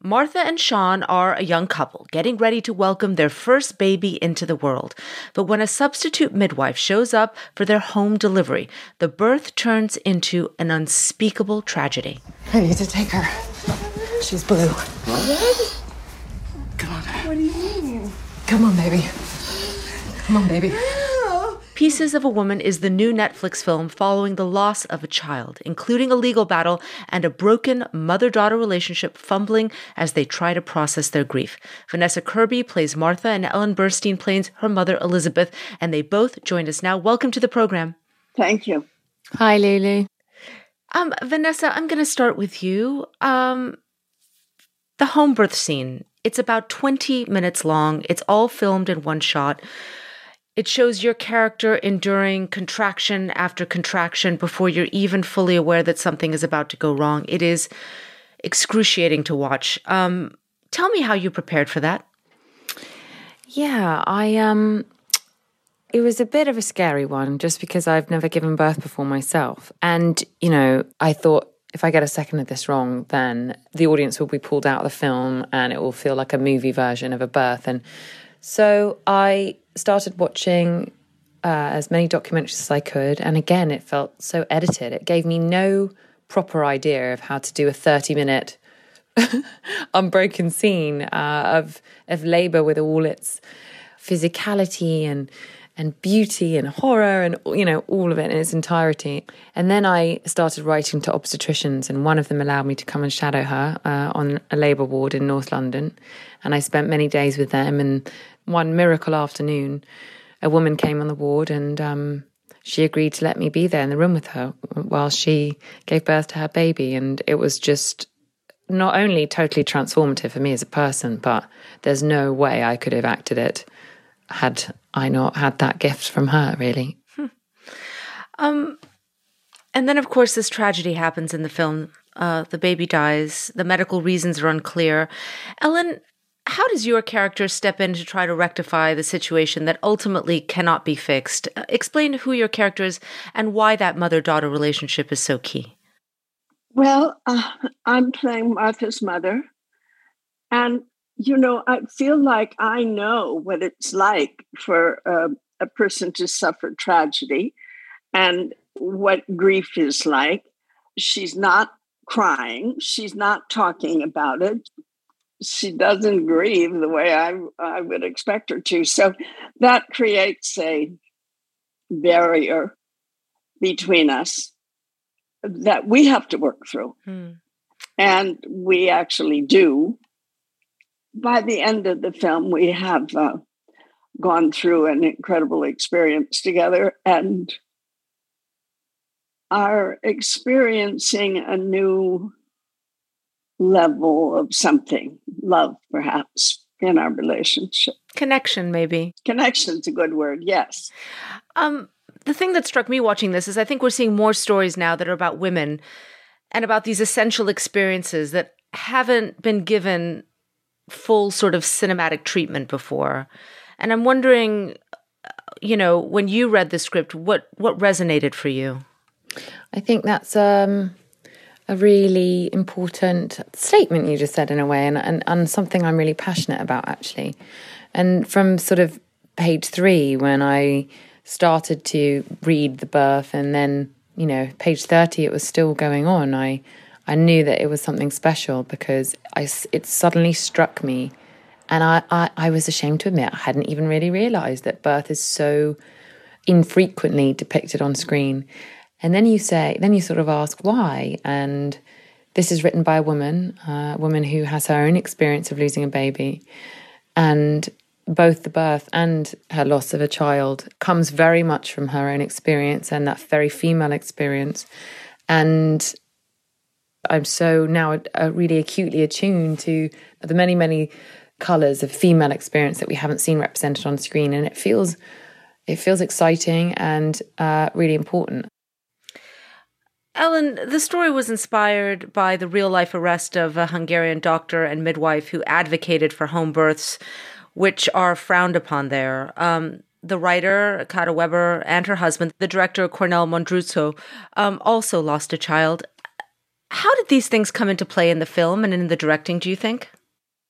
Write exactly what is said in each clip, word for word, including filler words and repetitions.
Martha and Sean are a young couple getting ready to welcome their first baby into the world. But when a substitute midwife shows up for their home delivery, the birth turns into an unspeakable tragedy. I need to take her. She's blue. What? Come on. What do you mean? Come on, baby. Come on, baby. Pieces of a Woman is the new Netflix film following the loss of a child, including a legal battle and a broken mother-daughter relationship fumbling as they try to process their grief. Vanessa Kirby plays Martha and Ellen Burstyn plays her mother, Elizabeth, and they both join us now. Welcome to the program. Thank you. Hi, Lulu. Um, Vanessa, I'm going to start with you. Um, the home birth scene, it's about twenty minutes long. It's all filmed in one shot. It shows your character enduring contraction after contraction before you're even fully aware that something is about to go wrong. It is excruciating to watch. Um, tell me how you prepared for that. Yeah, I um, it was a bit of a scary one just because I've never given birth before myself. And, you know, I thought if I get a second of this wrong, then the audience will be pulled out of the film and it will feel like a movie version of a birth. And so I started watching uh, as many documentaries as I could. And again, it felt so edited. It gave me no proper idea of how to do a thirty minute unbroken scene uh, of of labour with all its physicality and and beauty and horror and, you know, all of it in its entirety. And then I started writing to obstetricians, and one of them allowed me to come and shadow her uh, on a labour ward in North London. And I spent many days with them, and one miracle afternoon, a woman came on the ward and um, she agreed to let me be there in the room with her while she gave birth to her baby. And it was just not only totally transformative for me as a person, but there's no way I could have acted it had I not had that gift from her, really. Hmm. Um, and then, of course, this tragedy happens in the film. Uh, the baby dies. The medical reasons are unclear. Ellen, how does your character step in to try to rectify the situation that ultimately cannot be fixed? Uh, explain who your character is and why that mother-daughter relationship is so key. Well, uh, I'm playing Martha's mother. And, you know, I feel like I know what it's like for uh, a person to suffer tragedy and what grief is like. She's not crying. She's not talking about it. She doesn't grieve the way I, I would expect her to. So that creates a barrier between us that we have to work through. Hmm. And we actually do. By the end of the film, we have uh, gone through an incredible experience together and are experiencing a new level of something, love perhaps, in our relationship. Connection, maybe. Connection's a good word, yes. Um, the thing that struck me watching this is I think we're seeing more stories now that are about women and about these essential experiences that haven't been given full sort of cinematic treatment before. And I'm wondering, you know, when you read the script, what, what resonated for you? I think that's um, a really important statement you just said in a way, and, and, and something I'm really passionate about, actually. And from sort of page three, when I started to read the birth, and then, you know, page thirty, it was still going on, I I knew that it was something special because I, it suddenly struck me. And I, I, I was ashamed to admit I hadn't even really realised that birth is so infrequently depicted on screen. And then you say, then you sort of ask why. And this is written by a woman, uh, a woman who has her own experience of losing a baby. And both the birth and her loss of a child comes very much from her own experience and that very female experience. And I'm so now uh, really acutely attuned to the many, many colours of female experience that we haven't seen represented on screen. And it feels, it feels exciting and uh, really important. Ellen, the story was inspired by the real-life arrest of a Hungarian doctor and midwife who advocated for home births, which are frowned upon there. Um, the writer, Kata Weber, and her husband, the director, Cornel Mondruzzo, um, also lost a child. How did these things come into play in the film and in the directing, do you think?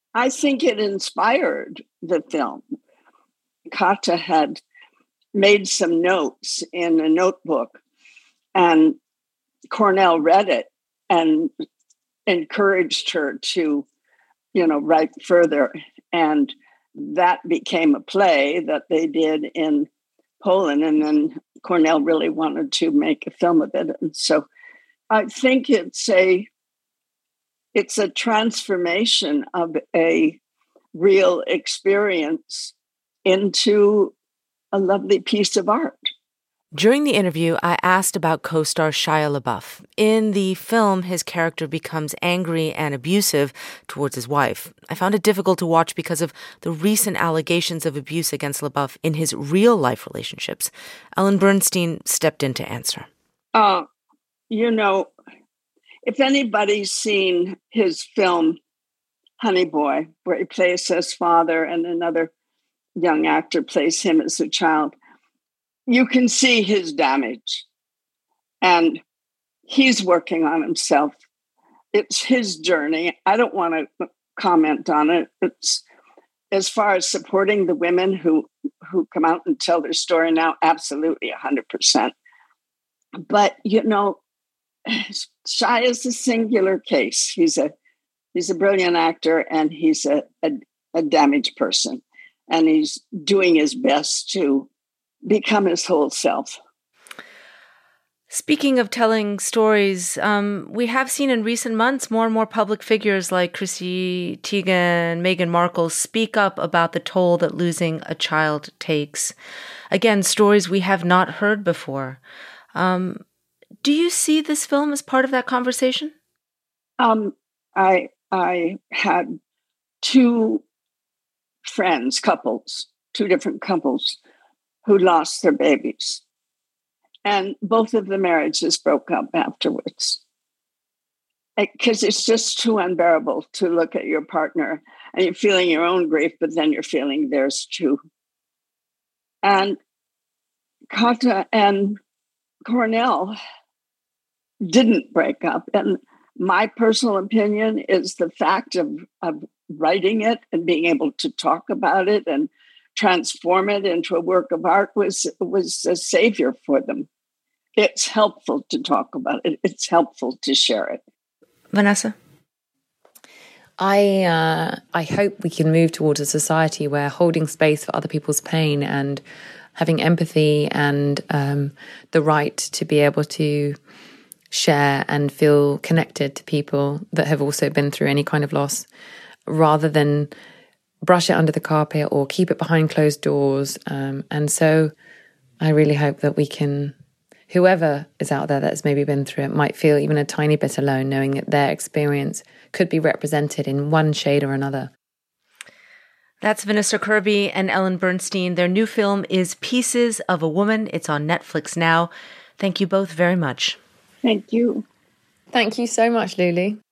I think it inspired the film. Kata had made some notes in a notebook, and Cornell read it and encouraged her to, you know, write further. And that became a play that they did in Poland. And then Cornell really wanted to make a film of it. And so I think it's a it's a transformation of a real experience into a lovely piece of art. During the interview, I asked about co-star Shia LaBeouf. In the film, his character becomes angry and abusive towards his wife. I found it difficult to watch because of the recent allegations of abuse against LaBeouf in his real-life relationships. Ellen Bernstein stepped in to answer. Uh, you know, if anybody's seen his film, Honey Boy, where he plays his father and another young actor plays him as a child, you can see his damage, and he's working on himself. It's his journey. I don't want to comment on it. It's as far as supporting the women who, who come out and tell their story now, absolutely one hundred percent. But, you know, Shia is a singular case. He's a he's a brilliant actor, and he's a, a, a damaged person, and he's doing his best to become his whole self. Speaking of telling stories, um, we have seen in recent months more and more public figures like Chrissy Teigen, Meghan Markle speak up about the toll that losing a child takes. Again, stories we have not heard before. Um, do you see this film as part of that conversation? Um, I I had two friends, couples, two different couples, who lost their babies. And both of the marriages broke up afterwards. Because it's just too unbearable to look at your partner and you're feeling your own grief, but then you're feeling theirs too. And Kata and Cornell didn't break up. And my personal opinion is the fact of, of writing it and being able to talk about it and transform it into a work of art was was a savior for them. It's helpful to talk about it. It's helpful to share it. Vanessa? I uh, I hope we can move towards a society where holding space for other people's pain and having empathy and um, the right to be able to share and feel connected to people that have also been through any kind of loss, rather than brush it under the carpet or keep it behind closed doors. Um, and so I really hope that we can, whoever is out there that's maybe been through it might feel even a tiny bit alone, knowing that their experience could be represented in one shade or another. That's Vanessa Kirby and Ellen Bernstein. Their new film is Pieces of a Woman. It's on Netflix now. Thank you both very much. Thank you. Thank you so much, Lulu.